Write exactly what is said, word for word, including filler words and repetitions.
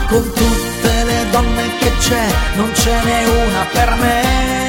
con tutte le donne che c'è, non ce n'è una per me.